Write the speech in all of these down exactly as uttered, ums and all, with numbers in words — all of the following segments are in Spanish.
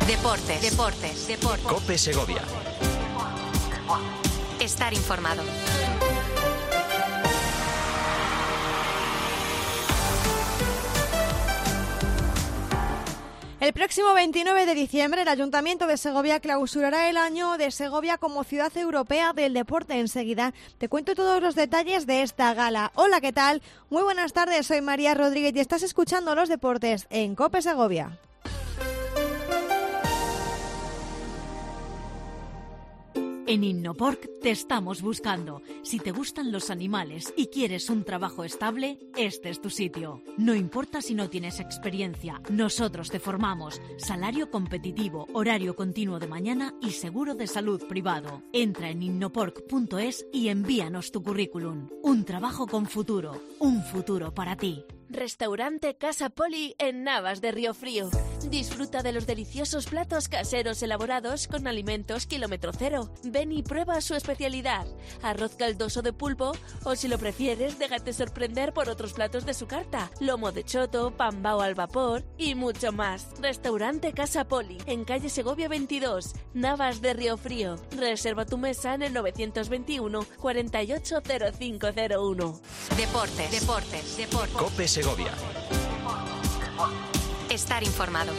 Deportes, deportes, deportes. COPE Segovia. Estar informado. El próximo veintinueve de diciembre, el Ayuntamiento de Segovia clausurará el año de Segovia como Ciudad Europea del Deporte. Enseguida te cuento todos los detalles de esta gala. Hola, ¿qué tal? Muy buenas tardes, soy María Rodríguez y estás escuchando Los Deportes en COPE Segovia. En Innoporc te estamos buscando. Si te gustan los animales y quieres un trabajo estable, este es tu sitio. No importa si no tienes experiencia, nosotros te formamos. Salario competitivo, horario continuo de mañana y seguro de salud privado. Entra en innoporc punto es y envíanos tu currículum. Un trabajo con futuro, un futuro para ti. Restaurante Casa Poli en Navas de Río Frío. Disfruta de los deliciosos platos caseros elaborados con alimentos kilómetro cero. Ven y prueba su especialidad, arroz caldoso de pulpo o, si lo prefieres, déjate sorprender por otros platos de su carta, lomo de choto, pambao al vapor y mucho más. Restaurante Casa Poli en calle Segovia veintidós, Navas de Río Frío. Reserva tu mesa en el novecientos veintiuno, cuarenta y ocho, cero cinco cero uno. Deportes, deportes, deportes. COPE Segovia. Estar informado.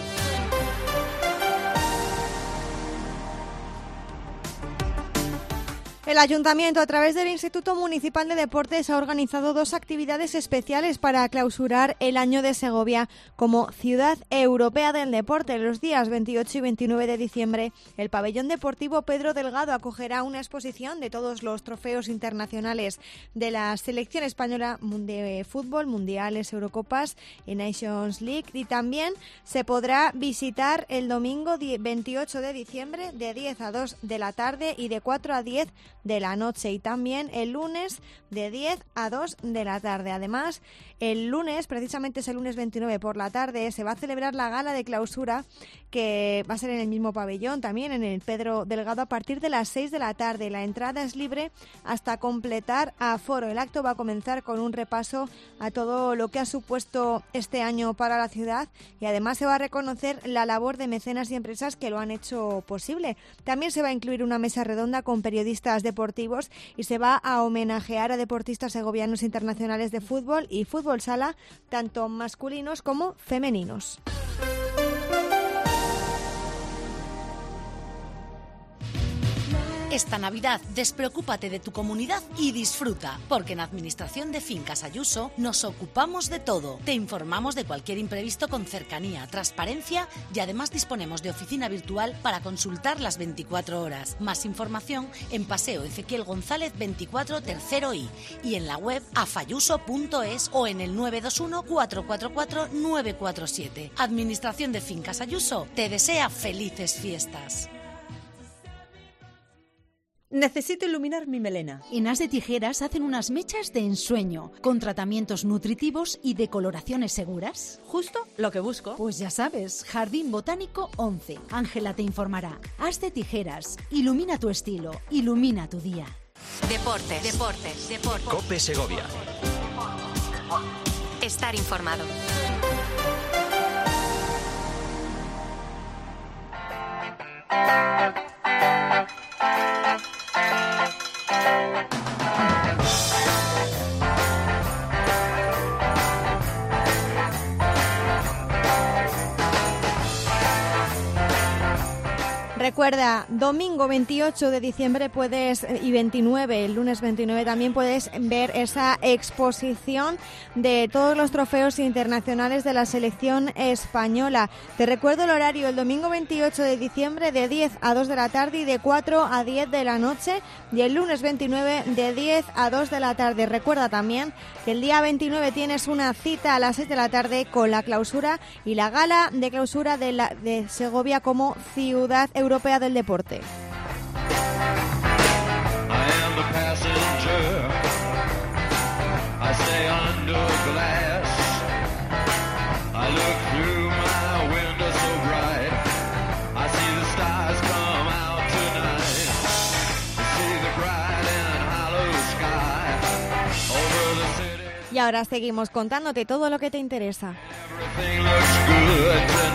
El Ayuntamiento, a través del Instituto Municipal de Deportes, ha organizado dos actividades especiales para clausurar el año de Segovia como Ciudad Europea del Deporte. Los días veintiocho y veintinueve de diciembre, el pabellón deportivo Pedro Delgado acogerá una exposición de todos los trofeos internacionales de la selección española de fútbol, mundiales, Eurocopas y Nations League. Y también se podrá visitar el domingo veintiocho de diciembre de diez a dos de la tarde y de cuatro a diez de la noche, y también el lunes de diez a dos de la tarde. Además, el lunes, precisamente es el lunes veintinueve por la tarde, se va a celebrar la gala de clausura, que va a ser en el mismo pabellón, también en el Pedro Delgado, a partir de las seis de la tarde. La entrada es libre hasta completar aforo. El acto va a comenzar con un repaso a todo lo que ha supuesto este año para la ciudad, y además se va a reconocer la labor de mecenas y empresas que lo han hecho posible. También se va a incluir una mesa redonda con periodistas deportivos y se va a homenajear a deportistas segovianos internacionales de fútbol y fútbol sala, tanto masculinos como femeninos. Esta Navidad despreocúpate de tu comunidad y disfruta, porque en Administración de Fincas Ayuso nos ocupamos de todo. Te informamos de cualquier imprevisto con cercanía, transparencia y además disponemos de oficina virtual para consultar las veinticuatro horas. Más información en Paseo Ezequiel González veinticuatro, tercero I, y en la web afayuso punto es o en el nueve dos uno, cuatro cuatro cuatro, nueve cuatro siete. Administración de Fincas Ayuso te desea felices fiestas. Necesito iluminar mi melena. En As de Tijeras hacen unas mechas de ensueño, con tratamientos nutritivos y decoloraciones seguras. Justo lo que busco. Pues ya sabes, Jardín Botánico once. Ángela te informará. As de Tijeras. Ilumina tu estilo. Ilumina tu día. Deportes, deportes, deportes. COPE Segovia. Estar informado. Recuerda, domingo veintiocho de diciembre puedes y veintinueve, el lunes veintinueve también puedes ver esa exposición de todos los trofeos internacionales de la selección española. Te recuerdo el horario: el domingo veintiocho de diciembre de diez a dos de la tarde y de cuatro a diez de la noche, y el lunes veintinueve de diez a dos de la tarde. Recuerda también que el día veintinueve tienes una cita a las seis de la tarde con la clausura y la gala de clausura de, la, de Segovia como Ciudad Europea del Deporte. Y ahora seguimos contándote todo lo que te interesa. Everything looks good